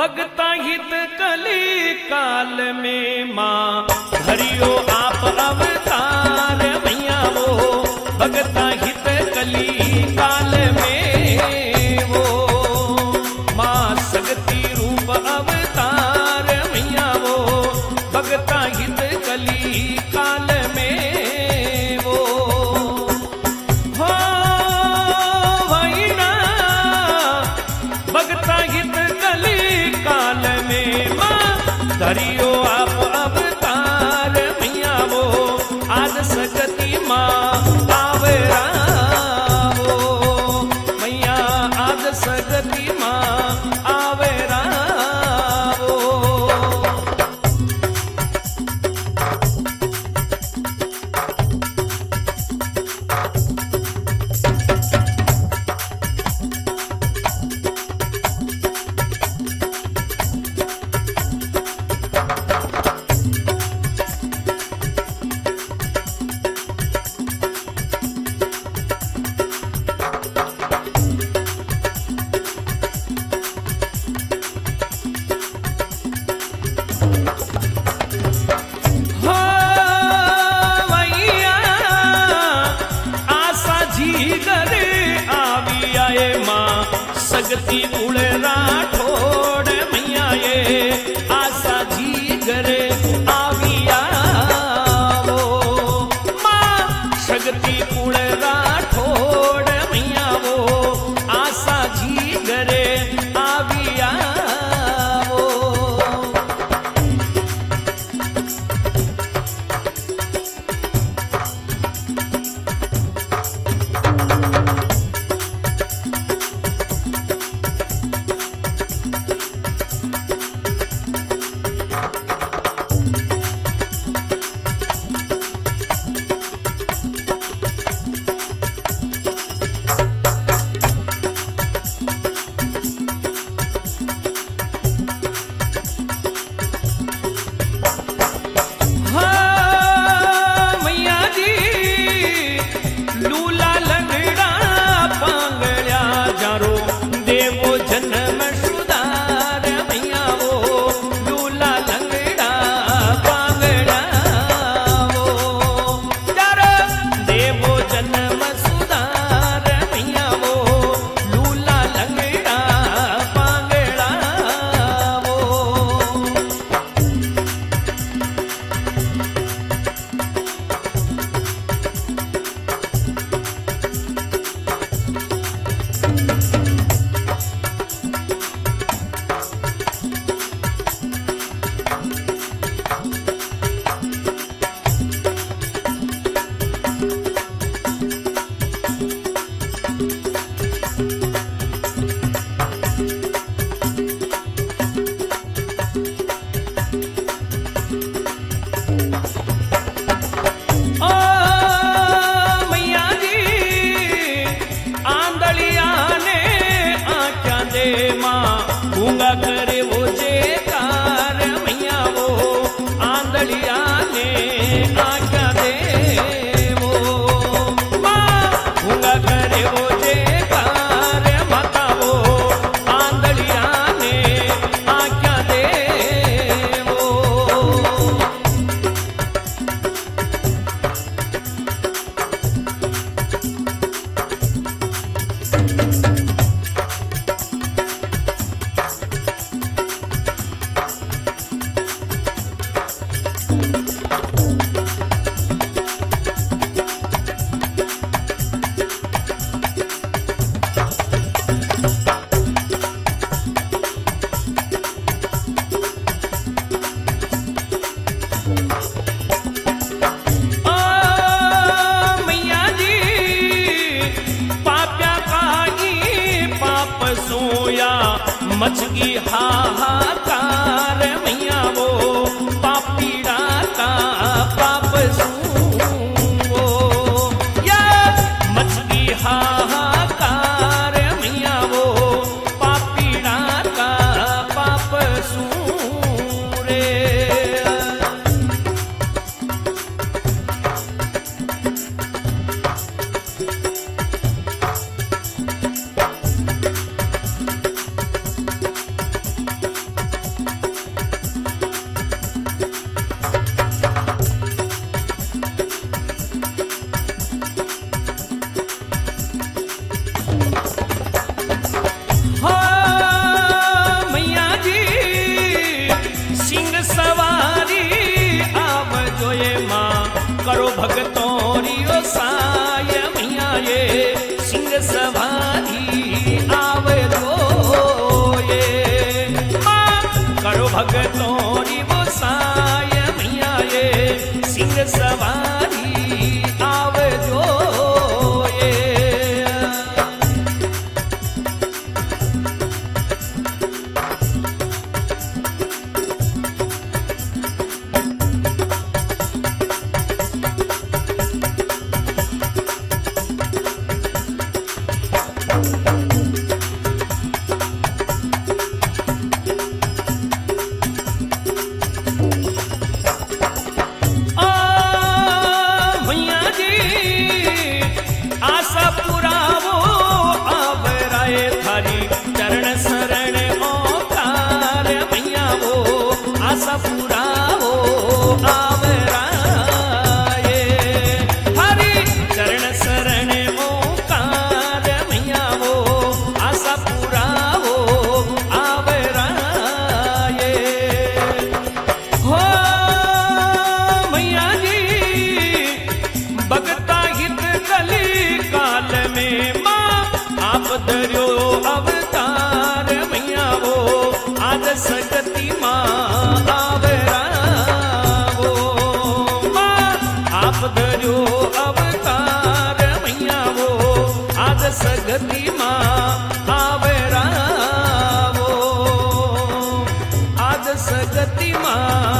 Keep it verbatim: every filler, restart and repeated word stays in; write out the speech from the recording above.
भगता हित कली काल में माँ धरियो आप अवतार मैया वो भगता हित कली काल में वो माँ शक्ति रूप अवतार मैया वो भगता हित कली काल में वो हो भैया भगता हित कली काल में माँ धरियो आप अवतार मैया वो आज सकती माँ आवरा वो मैया आज सकती माँ आवरा वो सगती उड़ राठोड़ मैया ये आशा जी घरे आविया वो माँ सगती उड़ राठोड़ मैया वो आशा जी घरे आविया वो करे वो जेकार मैया वो आंधलिया ने आज्ञा दे वो माँ भूंगा करे वो जेकार माता वो आंधलिया ने आज्ञा दे वो मचगी हाहाकार मैया वो पापीड़ा का पाप वो या मचगी हाहाकार मैया वो पापीड़ा का पाप सूरे सवारी आवजो ये। पुरावो आवराये हरि चरण शरण ओंकार मैया वो आशा पुरावो आवराये हो मैया जी भगता हित कली काल में माँ आप धर्यो अवतार मैया वो आज सकती माँ धर्यो अवतार मैया वो आज सगती माँ आवरावो आज सगती माँ